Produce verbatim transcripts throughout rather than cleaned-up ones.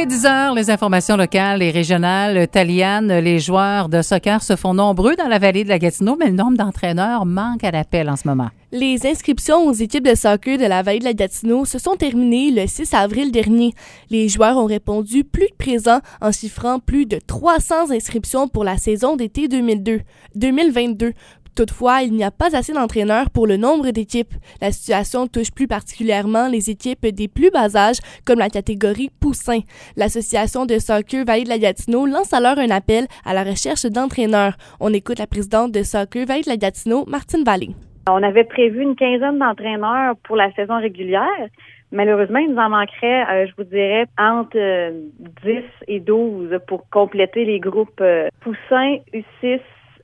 est dix heures, les informations locales et régionales. Taliane, les joueurs de soccer se font nombreux dans la vallée de la Gatineau, mais le nombre d'entraîneurs manque à l'appel en ce moment. Les inscriptions aux équipes de soccer de la vallée de la Gatineau se sont terminées le six avril dernier. Les joueurs ont répondu plus que présents en chiffrant plus de trois cents inscriptions pour la saison d'été deux mille vingt-deux. Toutefois, il n'y a pas assez d'entraîneurs pour le nombre d'équipes. La situation touche plus particulièrement les équipes des plus bas âges, comme la catégorie Poussin. L'Association de soccer Vallée de la Gatineau lance alors un appel à la recherche d'entraîneurs. On écoute la présidente de soccer Vallée de la Gatineau, Martine Vallée. On avait prévu une quinzaine d'entraîneurs pour la saison régulière. Malheureusement, il nous en manquerait, euh, je vous dirais, entre euh, dix et douze pour compléter les groupes euh, Poussin, U six,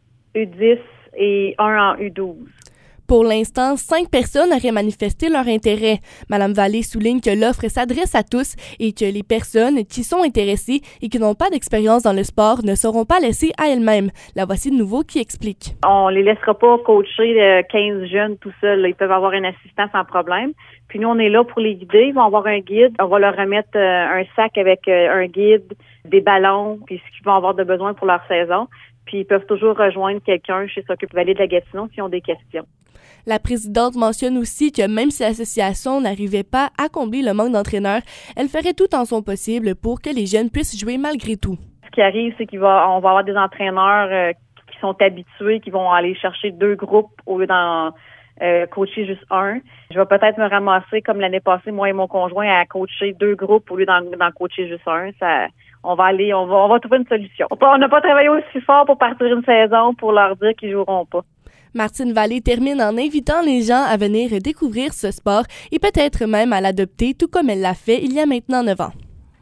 U dix et un en U douze. Pour l'instant, cinq personnes auraient manifesté leur intérêt. Madame Vallée souligne que l'offre s'adresse à tous et que les personnes qui sont intéressées et qui n'ont pas d'expérience dans le sport ne seront pas laissées à elles-mêmes. La voici de nouveau qui explique. On les laissera pas coacher quinze jeunes tout seuls. Ils peuvent avoir un assistant sans problème. Puis nous, on est là pour les guider. Ils vont avoir un guide. On va leur remettre un sac avec un guide, des ballons, puis ce qu'ils vont avoir de besoin pour leur saison. Puis ils peuvent toujours rejoindre quelqu'un chez Soccer Vallée de la Gatineau s'ils ont des questions. La présidente mentionne aussi que même si l'association n'arrivait pas à combler le manque d'entraîneurs, elle ferait tout en son possible pour que les jeunes puissent jouer malgré tout. Ce qui arrive, c'est qu'on va, on va avoir des entraîneurs euh, qui sont habitués, qui vont aller chercher deux groupes au lieu d'en euh, coacher juste un. Je vais peut-être me ramasser, comme l'année passée, moi et mon conjoint, à coacher deux groupes au lieu d'en, d'en coacher juste un. Ça, on va aller, on va, on va trouver une solution. On n'a pas travaillé aussi fort pour partir une saison pour leur dire qu'ils joueront pas. Martine Vallée termine en invitant les gens à venir découvrir ce sport et peut-être même à l'adopter, tout comme elle l'a fait il y a maintenant neuf ans.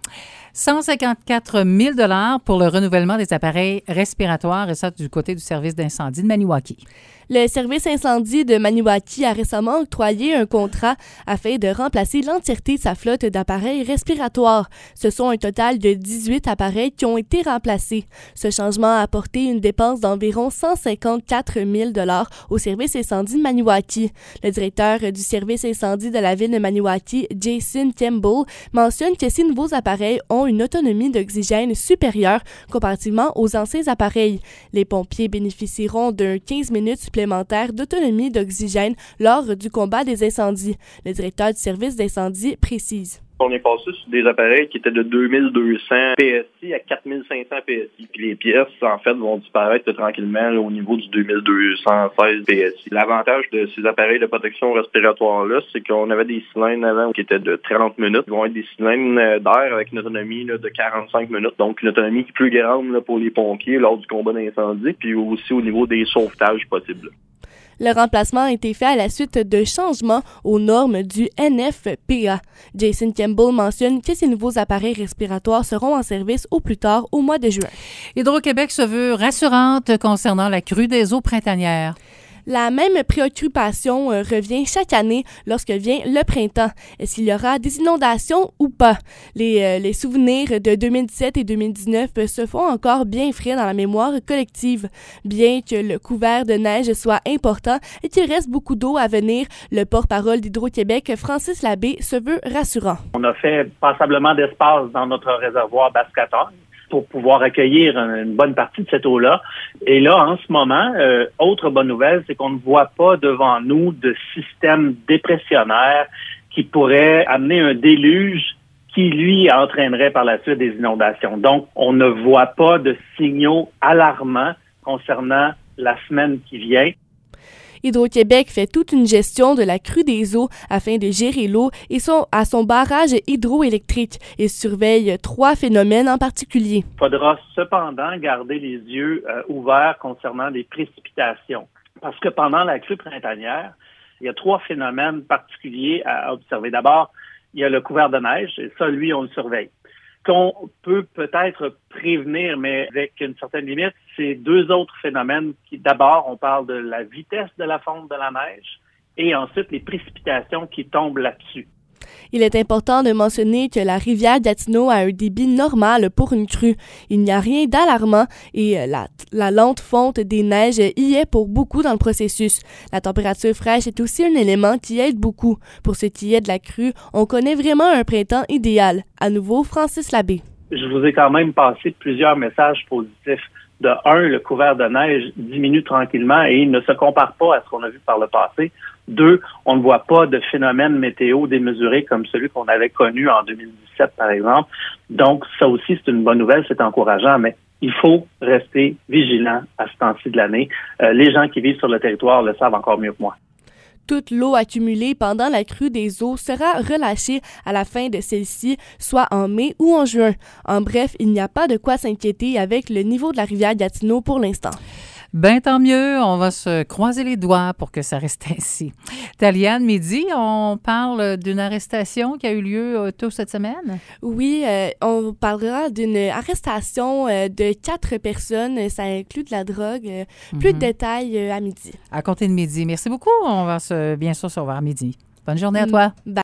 cent cinquante-quatre mille dollars pour le renouvellement des appareils respiratoires, et ça du côté du service d'incendie de Maniwaki. Le service incendie de Maniwaki a récemment octroyé un contrat afin de remplacer l'entièreté de sa flotte d'appareils respiratoires. Ce sont un total de dix-huit appareils qui ont été remplacés. Ce changement a apporté une dépense d'environ cent cinquante-quatre mille dollars au service incendie de Maniwaki. Le directeur du service incendie de la ville de Maniwaki, Jason Campbell, mentionne que ces nouveaux appareils ont une autonomie d'oxygène supérieure comparativement aux anciens appareils. Les pompiers bénéficieront d'un quinze minutes supplémentaires d'autonomie d'oxygène lors du combat des incendies. Le directeur du service d'incendie précise. On est passé sur des appareils qui étaient de deux mille deux cents P S I à quatre mille cinq cents P S I. Puis les pièces, en fait, vont disparaître tranquillement là, au niveau du deux mille deux cent seize P S I. L'avantage de ces appareils de protection respiratoire-là, c'est qu'on avait des cylindres avant qui étaient de trente minutes. Ils vont être des cylindres d'air avec une autonomie là, de quarante-cinq minutes. Donc, une autonomie plus grande là, pour les pompiers lors du combat d'incendie, puis aussi au niveau des sauvetages possibles. Le remplacement a été fait à la suite de changements aux normes du N F P A. Jason Campbell mentionne que ces nouveaux appareils respiratoires seront en service au plus tard au mois de juin. Hydro-Québec se veut rassurante concernant la crue des eaux printanières. La même préoccupation euh, revient chaque année lorsque vient le printemps. Est-ce qu'il y aura des inondations ou pas? Les, euh, les souvenirs de deux mille dix-sept et deux mille dix-neuf se font encore bien frais dans la mémoire collective. Bien que le couvert de neige soit important et qu'il reste beaucoup d'eau à venir, le porte-parole d'Hydro-Québec, Francis Labbé, se veut rassurant. On a fait passablement d'espace dans notre réservoir Basse-Catane pour pouvoir accueillir une bonne partie de cette eau-là. Et là, en ce moment, euh, autre bonne nouvelle, c'est qu'on ne voit pas devant nous de système dépressionnaire qui pourrait amener un déluge qui, lui, entraînerait par la suite des inondations. Donc, on ne voit pas de signaux alarmants concernant la semaine qui vient. Hydro-Québec fait toute une gestion de la crue des eaux afin de gérer l'eau et son, à son barrage hydroélectrique et surveille trois phénomènes en particulier. Il faudra cependant garder les yeux euh, ouverts concernant les précipitations. Parce que pendant la crue printanière, il y a trois phénomènes particuliers à observer. D'abord, il y a le couvert de neige, et ça, lui, on le surveille. Qu'on peut peut-être prévenir, mais avec une certaine limite, c'est deux autres phénomènes qui, d'abord, on parle de la vitesse de la fonte de la neige et ensuite les précipitations qui tombent là-dessus. Il est important de mentionner que la rivière Gatineau a un débit normal pour une crue. Il n'y a rien d'alarmant et la, la lente fonte des neiges y est pour beaucoup dans le processus. La température fraîche est aussi un élément qui aide beaucoup. Pour ce qui est de la crue, on connaît vraiment un printemps idéal. À nouveau, Francis Labbé. Je vous ai quand même passé plusieurs messages positifs. De un, le couvert de neige diminue tranquillement et il ne se compare pas à ce qu'on a vu par le passé. Deux, on ne voit pas de phénomène météo démesuré comme celui qu'on avait connu en deux mille dix-sept, par exemple. Donc, ça aussi, c'est une bonne nouvelle, c'est encourageant, mais il faut rester vigilant à ce temps-ci de l'année. Euh, les gens qui vivent sur le territoire le savent encore mieux que moi. Toute l'eau accumulée pendant la crue des eaux sera relâchée à la fin de celle-ci, soit en mai ou en juin. En bref, il n'y a pas de quoi s'inquiéter avec le niveau de la rivière Gatineau pour l'instant. Ben tant mieux, on va se croiser les doigts pour que ça reste ainsi. Taliane, midi, on parle d'une arrestation qui a eu lieu euh, tôt cette semaine? Oui, euh, on parlera d'une arrestation euh, de quatre personnes. Ça inclut de la drogue. Euh, mm-hmm. Plus de détails euh, à midi. À compter de midi. Merci beaucoup. On va se, bien sûr se revoir à midi. Bonne journée à toi. Bye.